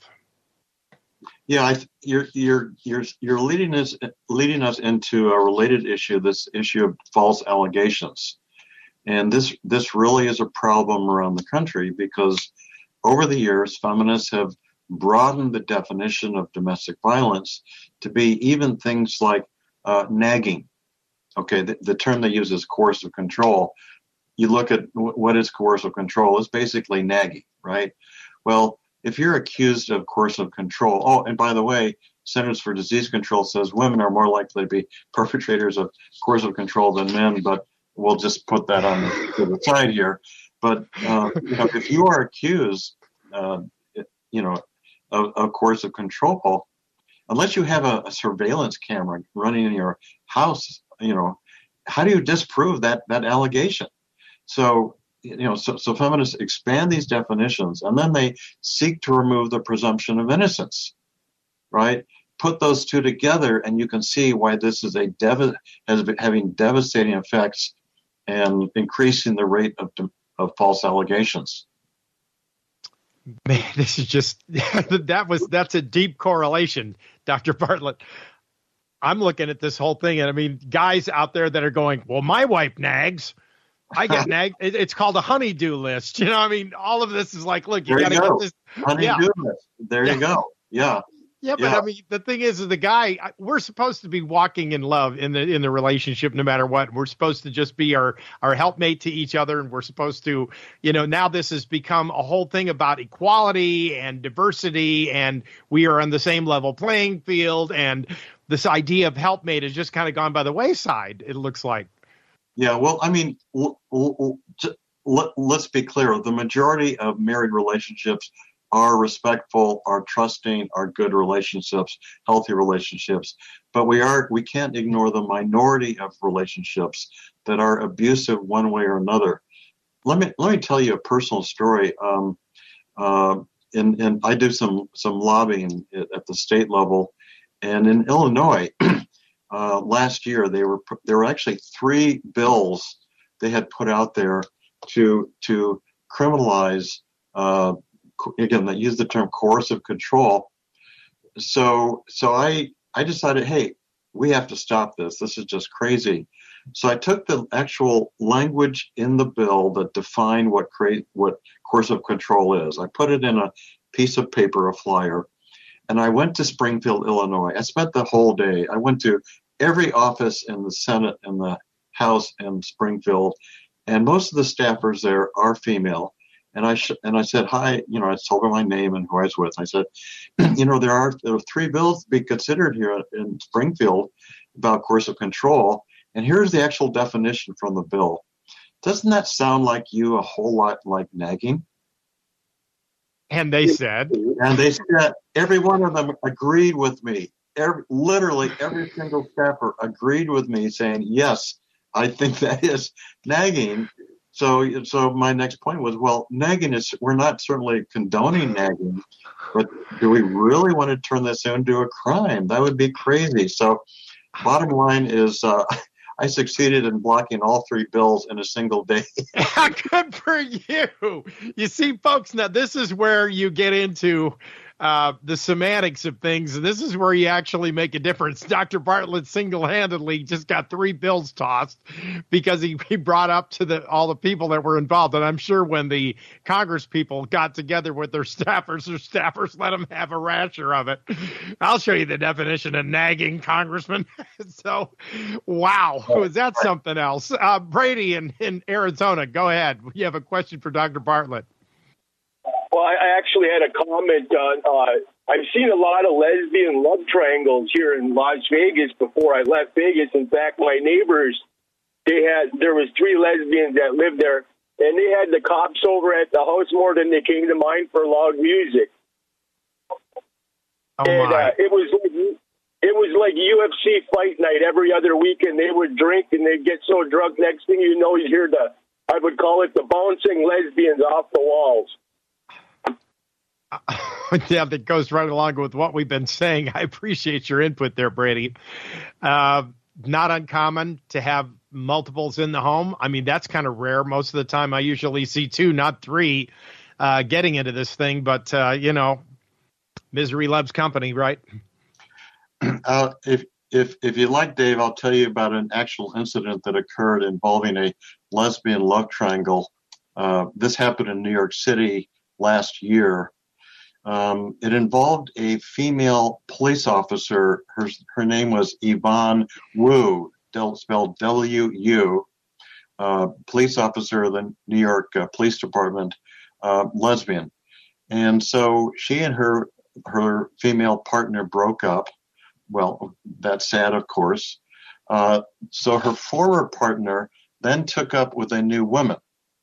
Yeah, you're leading us into a related issue, this issue of false allegations. And this really is a problem around the country because over the years, feminists have broadened the definition of domestic violence to be even things like nagging. Okay, the term they use is coercive control. You look at what is coercive control. It's basically nagging, right? Well, if you're accused of coercive control, oh, and by the way, Centers for Disease Control says women are more likely to be perpetrators of coercive control than men, but we'll just put that on the side here. But if you are accused, of coercive control, unless you have a surveillance camera running in your house, how do you disprove that allegation? So feminists expand these definitions, and then they seek to remove the presumption of innocence, right? Put those two together, and you can see why this is having devastating effects and increasing the rate of false allegations. Man, this is just that's a deep correlation, Dr. Bartlett. I'm looking at this whole thing, and I mean, guys out there that are going, well, my wife nags. I get nagged. It's called a honey-do list. I mean, all of this is like, look, you got to get this. Honey-do list. There you go. Yeah. Yeah, but I mean, the thing is the guy, we're supposed to be walking in love in the relationship no matter what. We're supposed to just be our helpmate to each other, and we're supposed to, now this has become a whole thing about equality and diversity, and we are on the same level playing field, and this idea of helpmate has just kind of gone by the wayside, it looks like. Yeah, well, I mean, let's be clear. The majority of married relationships are respectful, are trusting, are good relationships, healthy relationships. But we can't ignore the minority of relationships that are abusive one way or another. Let me tell you a personal story. And I do some lobbying at the state level, and in Illinois. Last year, there were actually 3 bills they had put out there to criminalize again, that use the term coercive control. So I decided, hey, we have to stop this. This is just crazy. So I took the actual language in the bill that defined what coercive control is. I put it in a piece of paper, a flyer, and I went to Springfield, Illinois. I spent the whole day. I went to every office in the Senate and the House in Springfield, and most of the staffers there are female. And I said, hi, I told her my name and who I was with. I said, there are 3 bills to be considered here in Springfield about coercive control. And here's the actual definition from the bill. Doesn't that sound like you a whole lot like nagging? And they said, every one of them agreed with me. Literally every single staffer agreed with me, saying, yes, I think that is nagging. So my next point was, well, nagging we're not certainly condoning nagging, but do we really want to turn this into a crime? That would be crazy. So bottom line is, I succeeded in blocking all 3 bills in a single day. Good for you. You see, folks, now this is where you get into the semantics of things. And this is where you actually make a difference. Dr. Bartlett single-handedly just got 3 bills tossed because he brought up to all the people that were involved. And I'm sure when the Congress people got together with their staffers let them have a rasher of it. I'll show you the definition of nagging, Congressman. So, wow, was that something else? Brady in Arizona, go ahead. You have a question for Dr. Bartlett. Well, I actually had a comment on, I've seen a lot of lesbian love triangles here in Las Vegas before I left Vegas. In fact, my neighbors, there was 3 lesbians that lived there, and they had the cops over at the house more than they came to mine for loud music. Oh, and my. It was like UFC fight night every other weekend. They would drink and they'd get so drunk. Next thing you know, you hear I would call it the bouncing lesbians off the walls. Yeah, that goes right along with what we've been saying. I appreciate your input there, Brady. Not uncommon to have multiples in the home. I mean, that's kind of rare. Most of the time I usually see 2, not 3, getting into this thing. But, misery loves company, right? If you like, Dave, I'll tell you about an actual incident that occurred involving a lesbian love triangle. This happened in New York City last year. It involved a female police officer. Her name was Yvonne Wu, spelled W-U, police officer of the New York Police Department, lesbian. And so she and her female partner broke up. Well, that's sad, of course. So her former partner then took up with a new woman.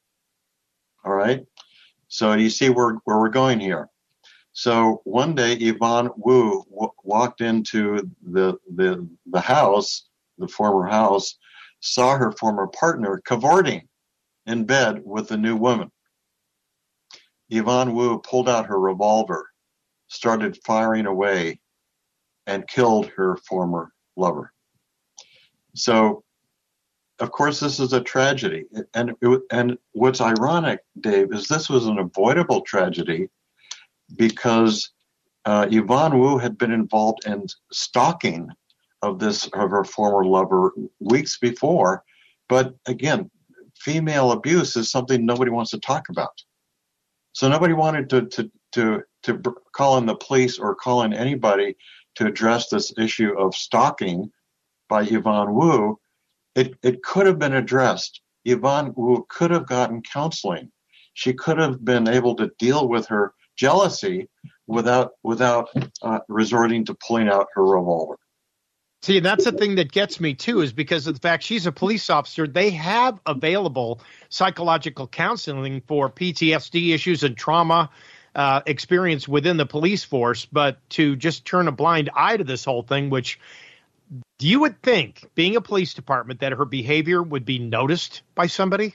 All right. So you see where we're going here. So one day, Yvonne Wu walked into the house, the former house, saw her former partner cavorting in bed with a new woman. Yvonne Wu pulled out her revolver, started firing away, and killed her former lover. So, of course, this is a tragedy. And what's ironic, Dave, is this was an avoidable tragedy because Yvonne Wu had been involved in stalking of her former lover weeks before. But again, female abuse is something nobody wants to talk about. So nobody wanted to call in the police or call in anybody to address this issue of stalking by Yvonne Wu. It could have been addressed. Yvonne Wu could have gotten counseling. She could have been able to deal with her jealousy without resorting to pulling out her revolver. See, that's the thing that gets me, too, is because of the fact she's a police officer. They have available psychological counseling for PTSD issues and trauma experience within the police force. But to just turn a blind eye to this whole thing, which you would think, being a police department, that her behavior would be noticed by somebody?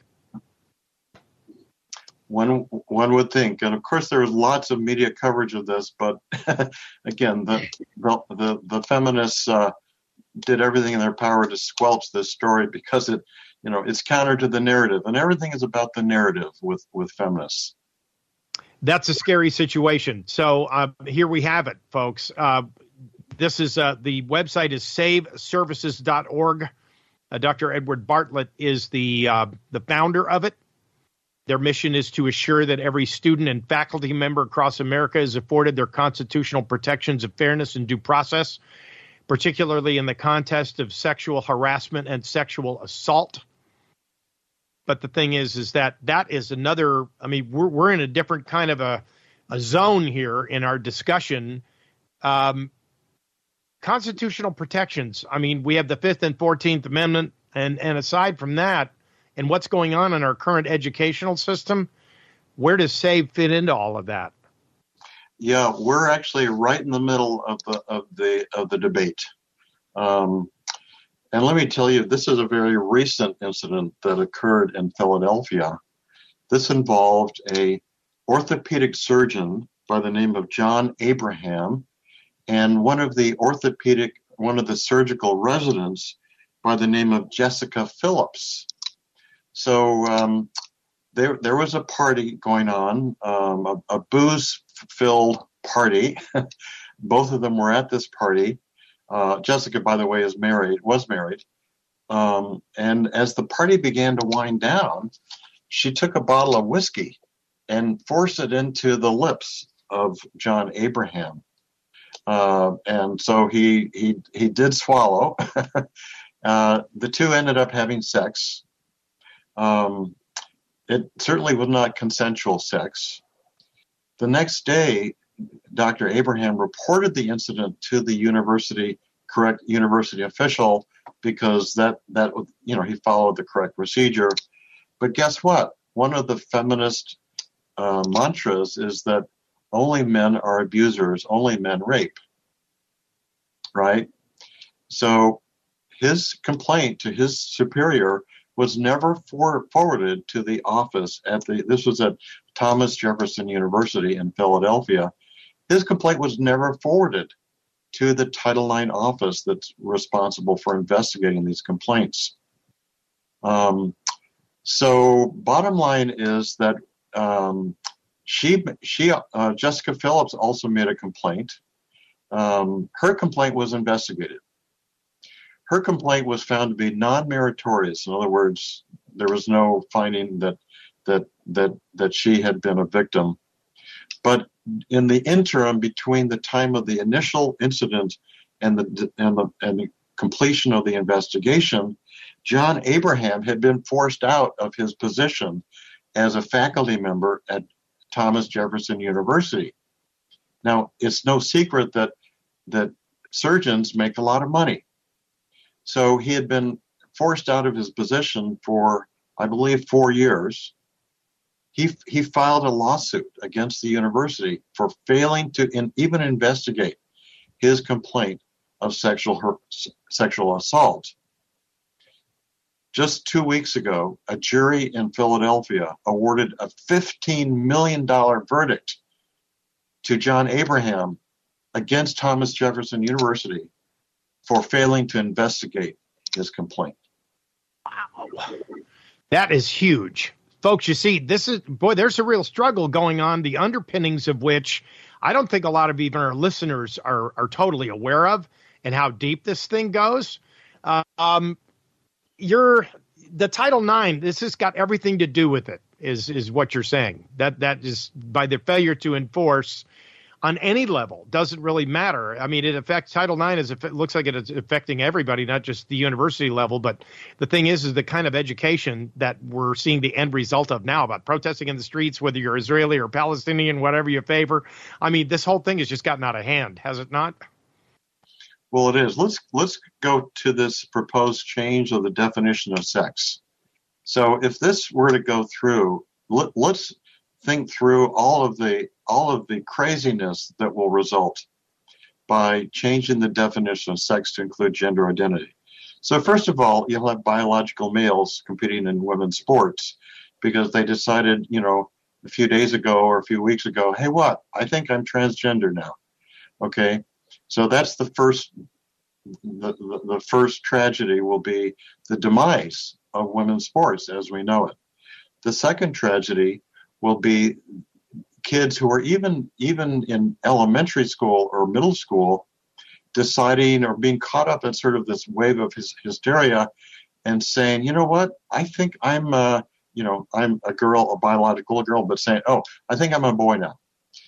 One would think, and of course there was lots of media coverage of this, but again, the feminists did everything in their power to squelch this story because it's counter to the narrative, and everything is about the narrative with feminists. That's a scary situation. So here we have it, folks. This is the website is saveservices.org. Dr. Edward Bartlett is the founder of it. Their mission is to assure that every student and faculty member across America is afforded their constitutional protections of fairness and due process, particularly in the context of sexual harassment and sexual assault. But the thing is that is another, I mean, we're in a different kind of a zone here in our discussion. Constitutional protections. I mean, we have the 5th and 14th Amendment, and aside from that, and what's going on in our current educational system, where does SAVE fit into all of that? Yeah, we're actually right in the middle of the debate. And let me tell you, this is a very recent incident that occurred in Philadelphia. This involved a orthopedic surgeon by the name of John Abraham and one of the surgical residents by the name of Jessica Phillips. So there was a party going on, a booze-filled party. Both of them were at this party. Jessica, by the way, was married. And as the party began to wind down, she took a bottle of whiskey and forced it into the lips of John Abraham. And so he did swallow. The two ended up having sex. It certainly was not consensual sex. The next day, Dr. Abraham reported the incident to the university official because that he followed the correct procedure. But guess what? One of the feminist mantras is that only men are abusers, only men rape. Right? So his complaint to his superior was never forwarded to the office this was at Thomas Jefferson University in Philadelphia. His complaint was never forwarded to the Title IX office that's responsible for investigating these complaints. So bottom line is that Jessica Phillips also made a complaint. Her complaint was investigated. Her complaint was found to be non-meritorious. In other words, there was no finding that she had been a victim. But in the interim between the time of the initial incident and the completion of the investigation, John Abraham had been forced out of his position as a faculty member at Thomas Jefferson University. Now, it's no secret that surgeons make a lot of money. So he had been forced out of his position for, I believe, 4 years. He filed a lawsuit against the university for failing to even investigate his complaint of sexual assault. Just 2 weeks ago, a jury in Philadelphia awarded a $15 million verdict to John Abraham against Thomas Jefferson University for failing to investigate his complaint. Wow. That is huge. Folks, you see, there's a real struggle going on, the underpinnings of which I don't think a lot of even our listeners are totally aware of, and how deep this thing goes. The Title IX, this has got everything to do with it, is what you're saying. That is, by the failure to enforce on any level, doesn't really matter. I mean, it affects Title IX it looks like it's affecting everybody, not just the university level. But the thing is the kind of education that we're seeing the end result of now about protesting in the streets, whether you're Israeli or Palestinian, whatever you favor. I mean, this whole thing has just gotten out of hand, has it not? Well, it is. Let's go to this proposed change of the definition of sex. So if this were to go through, let's think through all of the craziness that will result by changing the definition of sex to include gender identity. So first of all, you'll have biological males competing in women's sports because they decided, a few days ago or a few weeks ago, hey, I think I'm transgender now. Okay, so that's the first tragedy will be the demise of women's sports as we know it. The second tragedy will be kids who are even in elementary school or middle school deciding or being caught up in sort of this wave of hysteria and saying, you know what, I think I'm a girl, a biological girl, but saying, oh, I think I'm a boy now.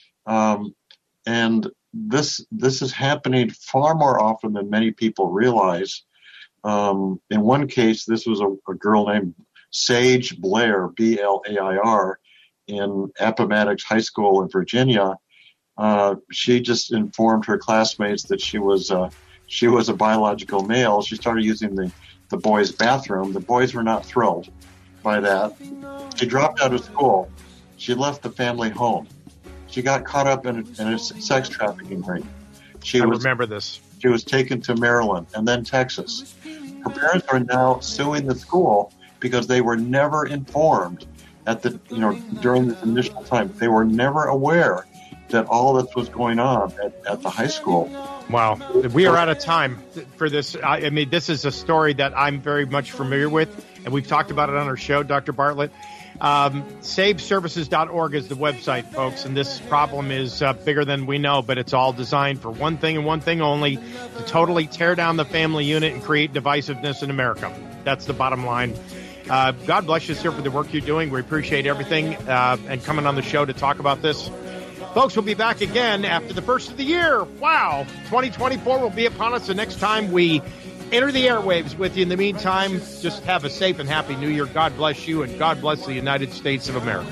And this is happening far more often than many people realize. In one case, this was a girl named Sage Blair, Blair, in Appomattox High School in Virginia. She just informed her classmates that she was a biological male. She started using the boys' bathroom. The boys were not thrilled by that. She dropped out of school. She left the family home. She got caught up in a sex trafficking ring. I remember this. She was taken to Maryland and then Texas. Her parents are now suing the school because they were never informed during this initial time. They were never aware that all this was going on at the high school. Wow. We are out of time for this. I mean, this is a story that I'm very much familiar with, and we've talked about it on our show, Dr. Bartlett. SaveServices.org is the website, folks, and this problem is bigger than we know, but it's all designed for one thing and one thing only, to totally tear down the family unit and create divisiveness in America. That's the bottom line. God bless you, sir, for the work you're doing. We appreciate everything and coming on the show to talk about this. Folks, we'll be back again after the first of the year. Wow. 2024 will be upon us the next time we enter the airwaves with you. In the meantime, just have a safe and happy New Year. God bless you, and God bless the United States of America.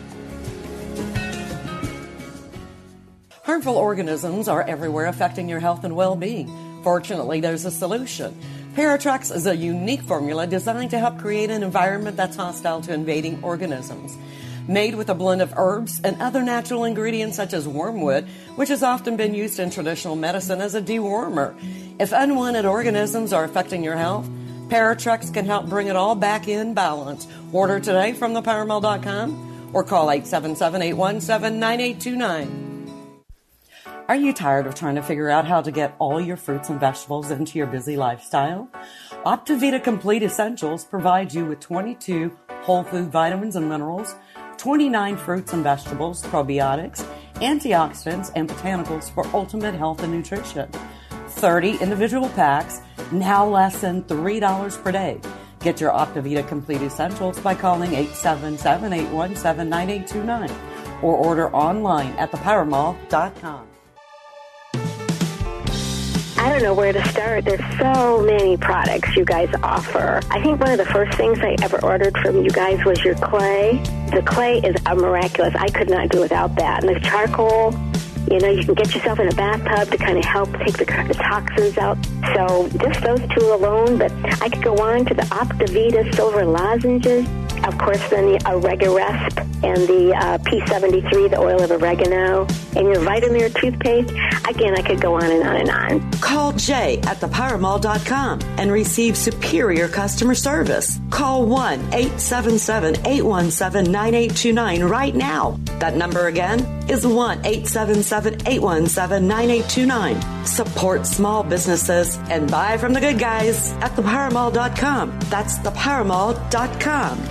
Harmful organisms are everywhere, affecting your health and well-being. Fortunately, there's a solution. Paratrex is a unique formula designed to help create an environment that's hostile to invading organisms. Made with a blend of herbs and other natural ingredients such as wormwood, which has often been used in traditional medicine as a dewormer. If unwanted organisms are affecting your health, Paratrex can help bring it all back in balance. Order today from thepowermall.com or call 877-817-9829. Are you tired of trying to figure out how to get all your fruits and vegetables into your busy lifestyle? Optivita Complete Essentials provides you with 22 whole food vitamins and minerals, 29 fruits and vegetables, probiotics, antioxidants, and botanicals for ultimate health and nutrition. 30 individual packs, now less than $3 per day. Get your Optivita Complete Essentials by calling 877-817-9829 or order online at thepowermall.com. I don't know where to start. There's so many products you guys offer. I think one of the first things I ever ordered from you guys was your clay. The clay is miraculous. I could not do without that. And the charcoal, you can get yourself in a bathtub to kind of help take the toxins out. So just those two alone, but I could go on to the Optivita Silver Lozenges. Of course, then the Oregaresp and the P73, the oil of oregano, and your Vitamir toothpaste. Again, I could go on and on and on. Call Jay at thepowermall.com and receive superior customer service. Call 1-877-817-9829 right now. That number again is 1-877-817-9829. Support small businesses and buy from the good guys at thepowermall.com. That's thepowermall.com.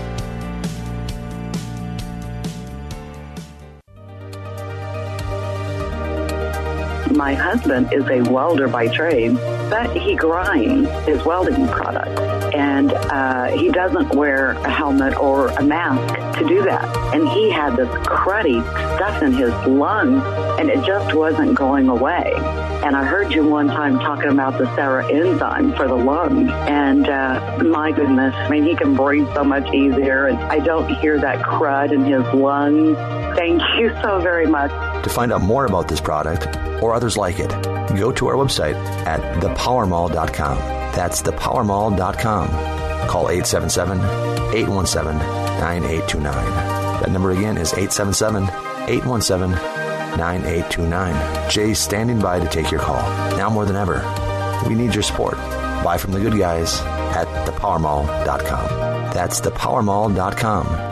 My husband is a welder by trade, but he grinds his welding product. And he doesn't wear a helmet or a mask to do that. And he had this cruddy stuff in his lungs, and it just wasn't going away. And I heard you one time talking about the Sarah enzyme for the lungs. And my goodness, he can breathe so much easier. And I don't hear that crud in his lungs. Thank you so very much. To find out more about this product or others like it, go to our website at thepowermall.com. That's thepowermall.com. Call 877-817-9829. That number again is 877-817-9829. Jay's standing by to take your call. Now more than ever, we need your support. Buy from the good guys at thepowermall.com. That's thepowermall.com.